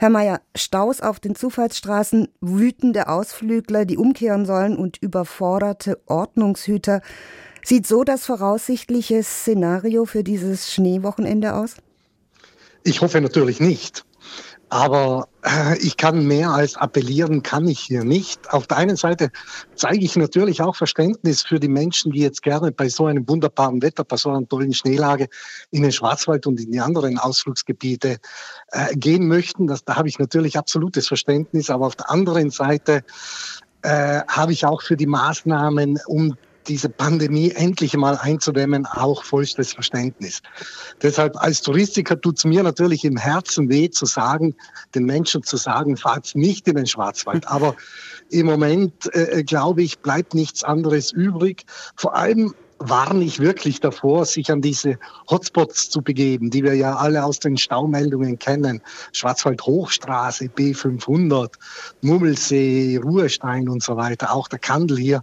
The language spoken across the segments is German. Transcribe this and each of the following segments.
Herr Mayer, Staus auf den Zufahrtsstraßen, wütende Ausflügler, die umkehren sollen und überforderte Ordnungshüter. Sieht so das voraussichtliche Szenario für dieses Schneewochenende aus? Ich hoffe natürlich nicht. Aber ich kann mehr als appellieren, kann ich hier nicht. Auf der einen Seite zeige ich natürlich auch Verständnis für die Menschen, die jetzt gerne bei so einem wunderbaren Wetter, bei so einer tollen Schneelage in den Schwarzwald und in die anderen Ausflugsgebiete gehen möchten. Da habe ich natürlich absolutes Verständnis. Aber auf der anderen Seite habe ich auch für die Maßnahmen, um diese Pandemie endlich mal einzudämmen, auch vollstes Verständnis. Deshalb als Touristiker tut es mir natürlich im Herzen weh zu sagen, den Menschen zu sagen, fahrt nicht in den Schwarzwald. Aber im Moment, glaube ich, bleibt nichts anderes übrig. Vor allem warne ich wirklich davor, sich an diese Hotspots zu begeben, die wir ja alle aus den Staumeldungen kennen. Schwarzwald-Hochstraße, B500, Mummelsee, Ruhestein und so weiter. Auch der Kandel hier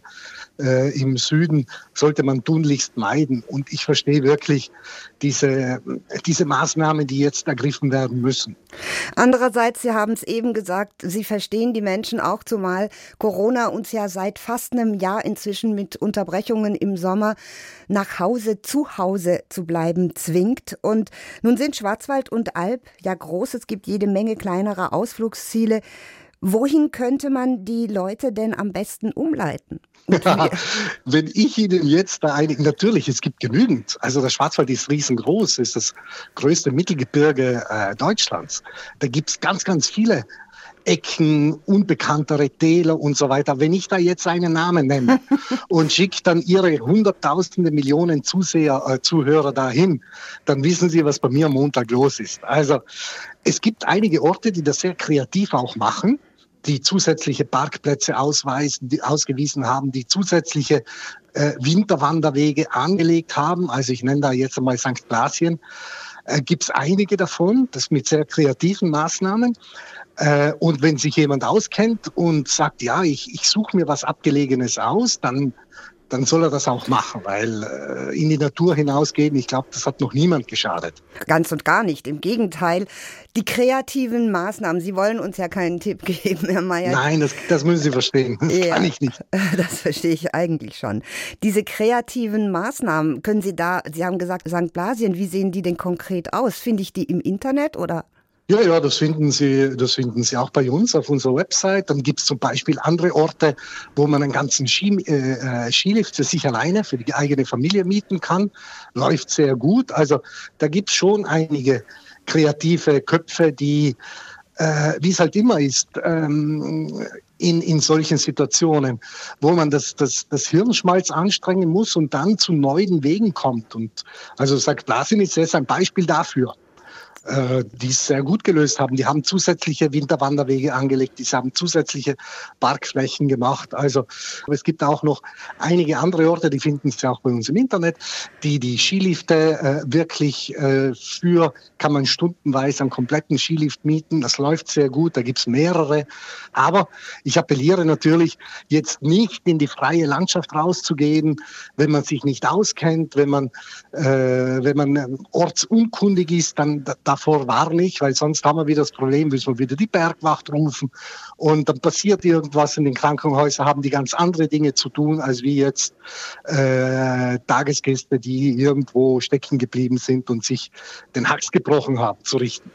im Süden sollte man tunlichst meiden. Und ich verstehe wirklich diese Maßnahmen, die jetzt ergriffen werden müssen. Andererseits, Sie haben es eben gesagt, Sie verstehen die Menschen auch, zumal Corona uns ja seit fast einem Jahr inzwischen mit Unterbrechungen im Sommer nach Hause, zu Hause zu bleiben zwingt. Und nun sind Schwarzwald und Alb ja groß, es gibt jede Menge kleinerer Ausflugsziele. Wohin könnte man die Leute denn am besten umleiten? Ja, wenn ich Ihnen jetzt da natürlich, es gibt genügend. Also der Schwarzwald ist riesengroß, ist das größte Mittelgebirge Deutschlands. Da gibt's ganz, ganz viele Ecken, unbekanntere Täler und so weiter. Wenn ich da jetzt einen Namen nenne und schicke dann Ihre Hunderttausende, Millionen Zuhörer dahin, dann wissen Sie, was bei mir am Montag los ist. Also es gibt einige Orte, die das sehr kreativ auch machen, die zusätzliche Parkplätze ausgewiesen haben, die zusätzliche Winterwanderwege angelegt haben. Also ich nenne da jetzt einmal St. Blasien. Gibt es einige davon, das mit sehr kreativen Maßnahmen. Und wenn sich jemand auskennt und sagt, ja, ich suche mir was Abgelegenes aus, dann soll er das auch machen, weil in die Natur hinausgehen, ich glaube, das hat noch niemand geschadet. Ganz und gar nicht, im Gegenteil. Die kreativen Maßnahmen, Sie wollen uns ja keinen Tipp geben, Herr Mayer. Nein, das müssen Sie verstehen, das kann ich nicht. Das verstehe ich eigentlich schon. Diese kreativen Maßnahmen, können Sie haben gesagt, St. Blasien, wie sehen die denn konkret aus? Finde ich die im Internet oder? Ja, das finden Sie auch bei uns auf unserer Website. Dann gibt es zum Beispiel andere Orte, wo man einen ganzen Skilift für sich alleine, für die eigene Familie mieten kann. Läuft sehr gut. Also da gibt es schon einige kreative Köpfe, die, wie es halt immer ist, in solchen Situationen, wo man das Hirnschmalz anstrengen muss und dann zu neuen Wegen kommt. Und also St. Blasien ist jetzt ein Beispiel dafür, die es sehr gut gelöst haben. Die haben zusätzliche Winterwanderwege angelegt, die haben zusätzliche Parkflächen gemacht. Also es gibt auch noch einige andere Orte, die finden Sie auch bei uns im Internet, die Skilifte wirklich kann man stundenweise einen kompletten Skilift mieten. Das läuft sehr gut, da gibt's mehrere. Aber ich appelliere natürlich, jetzt nicht in die freie Landschaft rauszugehen, wenn man sich nicht auskennt, wenn man ortsunkundig ist, dann davor warne ich, weil sonst haben wir wieder das Problem, müssen wir wieder die Bergwacht rufen und dann passiert irgendwas in den Krankenhäusern, haben die ganz andere Dinge zu tun, als wie jetzt Tagesgäste, die irgendwo stecken geblieben sind und sich den Hals gebrochen haben, zu richten.